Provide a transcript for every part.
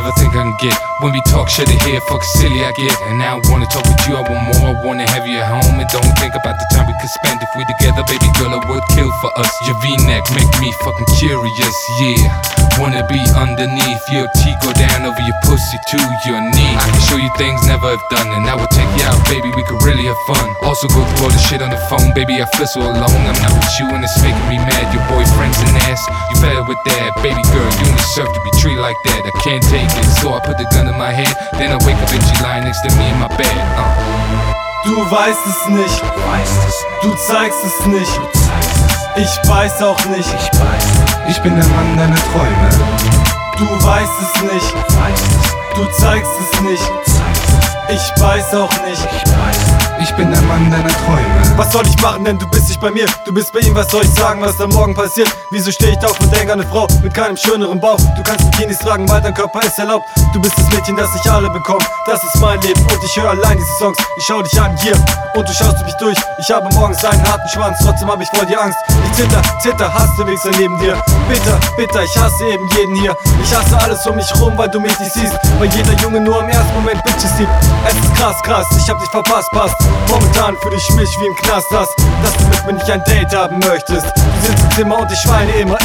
ever think I can get. When we talk shit in here, fuck silly I get. And now I wanna talk with you, I want more, I wanna have you at home. And don't think about the time we could spend if we together, baby girl, I would kill for us. Your V-neck make me fucking curious, yeah. Wanna be underneath your teeth, go down over your pussy to your knee. I can show you things never have done, and I would take you out, baby, we could really have fun. Also go through all the shit on the phone, baby, I feel so alone. I'm not with you and it's making me mad. Your boyfriend's an ass, you fed with that. Baby girl, you deserve to be treated like that. I can't take it, so I put the gun in my head. Then I wake up and she lying next to me in my bed. Du weißt es nicht, du zeigst es nicht. Ich weiß auch nicht, ich bin der Mann deiner Träume. Du weißt es nicht, du zeigst es nicht. Ich weiß auch nicht, ich bin der Mann deiner Träume. Was soll ich machen, denn du bist nicht bei mir. Du bist bei ihm, was soll ich sagen, was da morgen passiert? Wieso steh ich auf und denk an eine Frau mit keinem schöneren Bauch? Du kannst Bikinis tragen, weil dein Körper ist erlaubt. Du bist das Mädchen, das nicht alle bekommen. Das ist mein Leben und ich höre allein diese Songs. Ich schau dich an, hier, und du schaust mich durch. Ich habe morgens einen harten Schwanz, trotzdem hab ich vor dir Angst. Ich zitter, hasse Wichser neben dir. Bitter, ich hasse eben jeden hier. Ich hasse alles um mich rum, weil du mich nicht siehst. Weil jeder Junge nur im ersten Moment Bitches liebt. Es ist krass, ich hab dich verpasst, passt. Momentan fühl ich mich wie im Knast, dass du mit mir nicht ein Date haben möchtest. Du sitzt im Zimmer und ich schweine immer.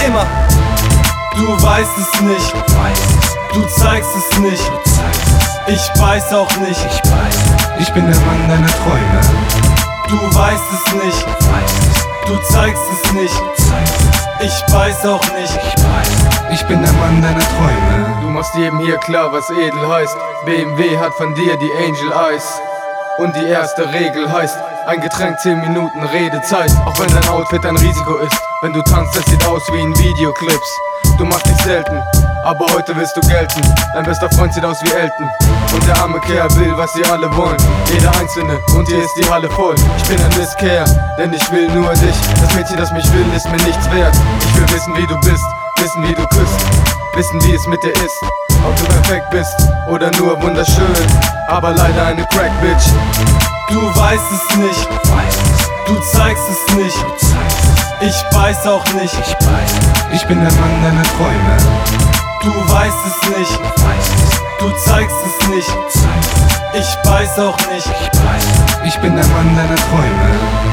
Du weißt es nicht, du zeigst es nicht. Ich weiß auch nicht, ich bin der Mann deiner Träume. Du weißt es nicht, du zeigst es nicht. Ich weiß auch nicht, ich bin der Mann deiner Träume. Du machst jedem hier klar, was edel heißt. BMW hat von dir die Angel Eyes. Und die erste Regel heißt, ein Getränk 10 Minuten Redezeit. Auch wenn dein Outfit ein Risiko ist. Wenn du tanzt, es sieht aus wie in Videoclips. Du machst dich selten, aber heute willst du gelten. Dein bester Freund sieht aus wie Elton. Und der arme Kerl will, was sie alle wollen. Jeder Einzelne, und hier ist die Halle voll. Ich bin ein Misskerl, denn ich will nur dich. Das Mädchen, das mich will, ist mir nichts wert. Ich will wissen, wie du bist, wissen, wie du küsst, wissen, wie es mit dir ist. Ob du perfekt bist oder nur wunderschön, aber leider eine Crack-Bitch. Du weißt es nicht, du zeigst es nicht. Ich weiß auch nicht, ich bin der Mann deiner Träume. Du weißt es nicht, du zeigst es nicht. Ich weiß auch nicht, ich bin der Mann deiner Träume.